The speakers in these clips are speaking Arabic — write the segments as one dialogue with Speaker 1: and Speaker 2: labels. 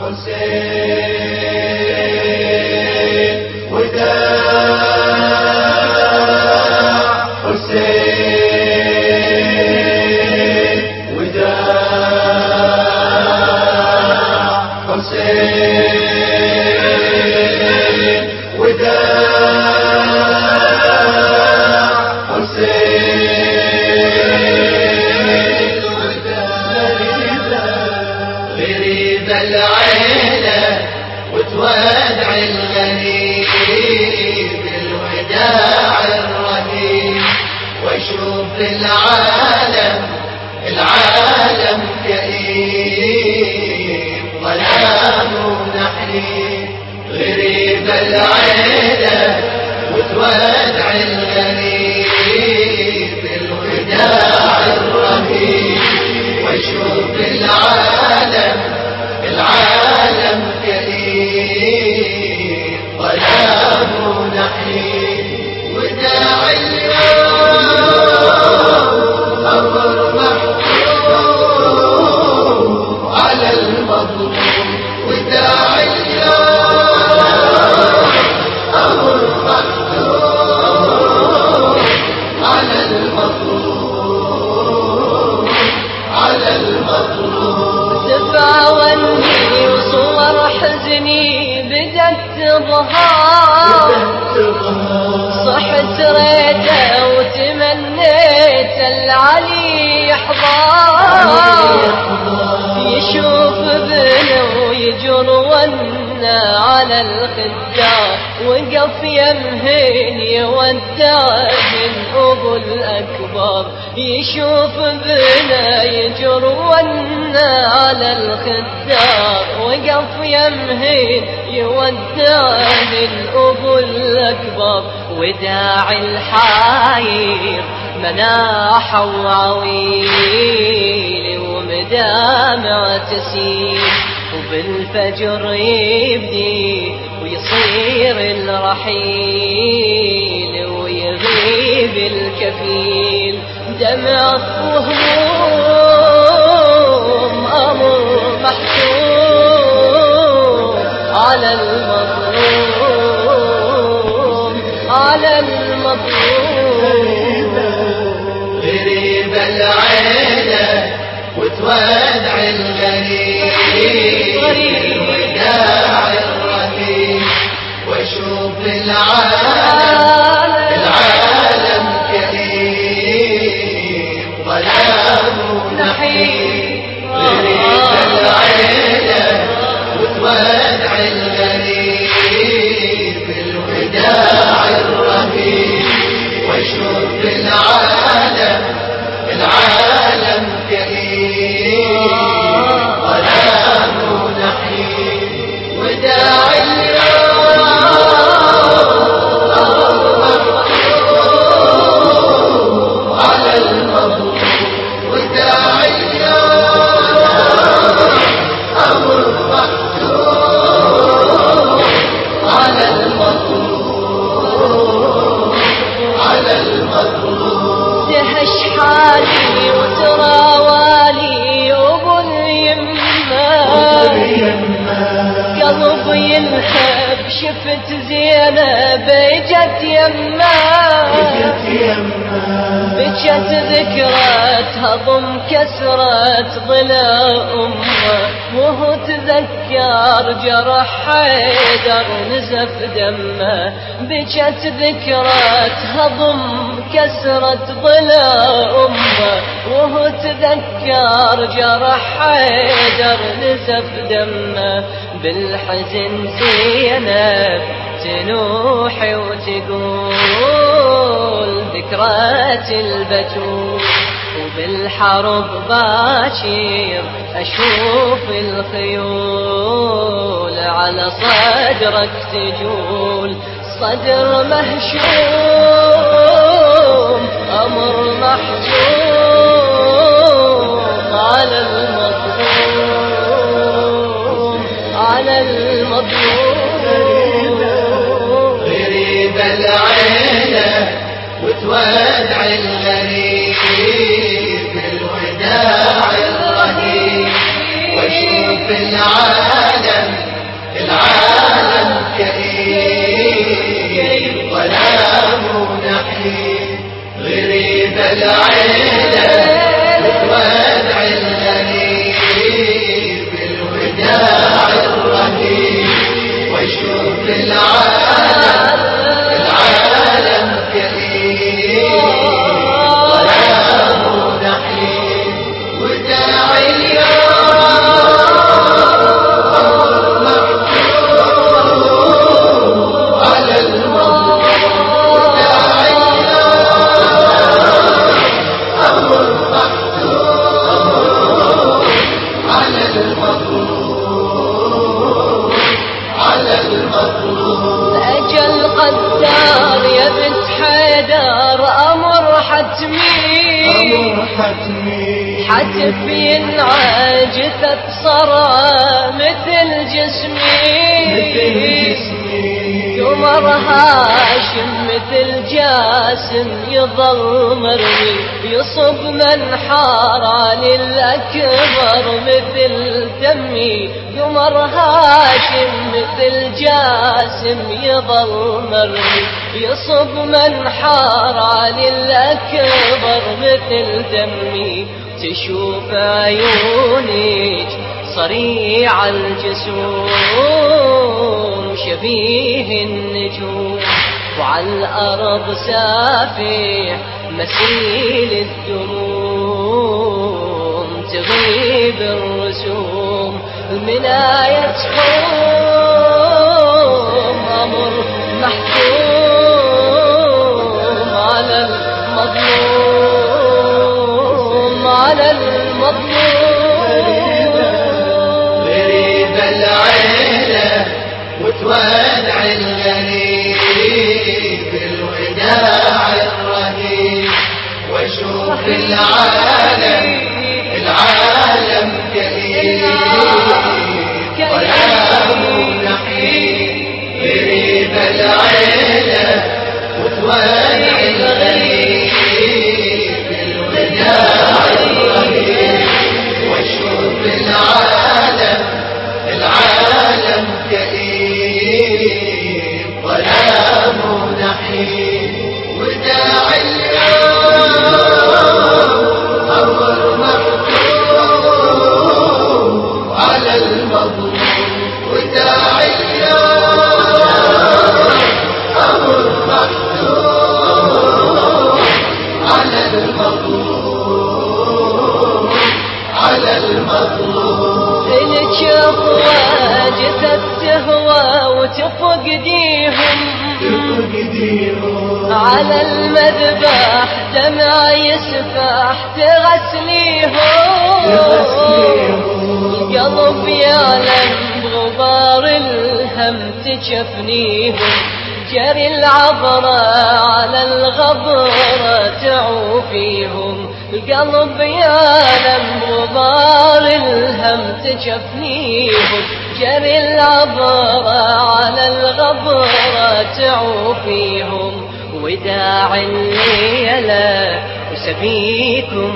Speaker 1: حسين وداع حسين وداع حسين وداع حسين غريب العيلة وتودع الغريب الوداع الرهيب واشوف العالم كئيب ظلام ونحيب غريب العيلة وتودع الغريب الوداع الرهيب واشوف العالم كئيب ظلام ونحيب وداع اليوم أمر محكوم على المظلوم وداع اليوم أمر محكوم على المظلوم
Speaker 2: تفاوني وصور حزني بدت تظهر صحت ريته وتمنيت العلي يحضر يشوف ابنه ويجر ونا على الخدار وقف يمهن يودع الأبو الأكبر يشوف ابنه يجر ونا على الخدار وقف يمهن يودع الأبو الأكبر وداع الحاير مناح وعويل ومدامع تسيل وبالفجر يبدي ويصير الرحيل ويغيب الكفيل دمع وهموم أمر محكوم على المظلوم
Speaker 1: غريب العيلة وتودع الغريب الوداع الرهيب واشوف العالم كئيب ظلام ونحيب غريب العيلة وتودع الغريب الوداع الرهيب واشوف العالم كئيب ظلام ونحيب وداع اليوم محكوم على المظلوم وداع اليوم أمر محكوم على المظلوم
Speaker 2: دهش حالي وتراوالي أبو اليمة قلب ينحب شفت زينب بجت يمه بجت ذكرت هضم كسرت ضلع أمه وهو تذكر جرح حيدر نزف دمه بجت ذكرت هضم كسرت ضلع أمه وهو تذكر جرح حيدر نزف دمه بالحزن زينب تنوحي وتقول ذكرات البتول وبالحرب باكر أشوف الخيول على صدرك تجول صدر مهشوم أمر محجوم على المظلوم
Speaker 1: غريب العيلة وتودع الغريب الوداع الرهيب واشوف العالم حتمي
Speaker 2: حتف ينعجثت صرى مثل جسمي قمر هاشم مثل جاسم يظل مرمي يصب من حاران الأكبر مثل دمي قمر هاشم مثل جاسم يظل مرمي يصب من حاران الأكبر مثل دمي تشوف عيونك صريع الجسوم شبيه النجوم وعلى الأرض سافح مسيل الدموم تغيب الرسوم المناية تقوم أمر محكوم على المظلوم على المظلوم
Speaker 1: غريب العيلة وتودع الغريب الوداع الرهيب واشوف العالم كئيب ظلام نحيب غريب العيلة وتودع الغريب الوداع الرهيب واشوف العالم كئيب ظلام نحيب وداع اليوم أمر محكوم على المظلوم وداع اليوم أمر محكوم على المظلوم على المظلوم
Speaker 2: إلك أفواجثت تهوى وتفقديهم على المذبح دمع يسفح تغسليهم القلب يعلم بغبار الهم تجفنيهم جري العبرة على الغبرة تعوفيهم القلب يعلم غبار الهم تجفنيهم جري العبرة على الغبرة تعوفيهم وداع الليلة وسبيكم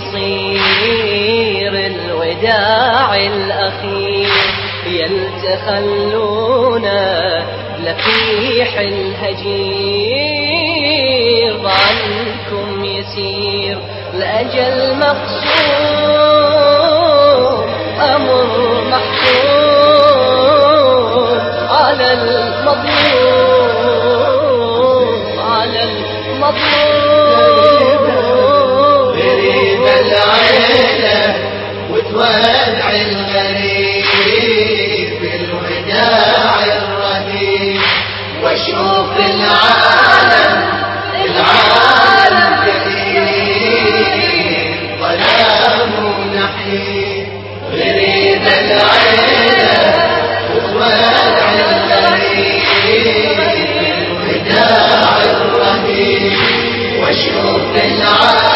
Speaker 2: يصير الوداع الأخير يلتخلونا لفيح الهجير عنكم يسير لأجل مقصود أمر محكوم على المظلوم على المظلوم
Speaker 1: غريب العيلة وتودع الغريب الوداع الرهيب واشوف العالم كئيب ظلام نحيب غريب العيلة وتودع الغريب الوداع الرهيب واشوف العالم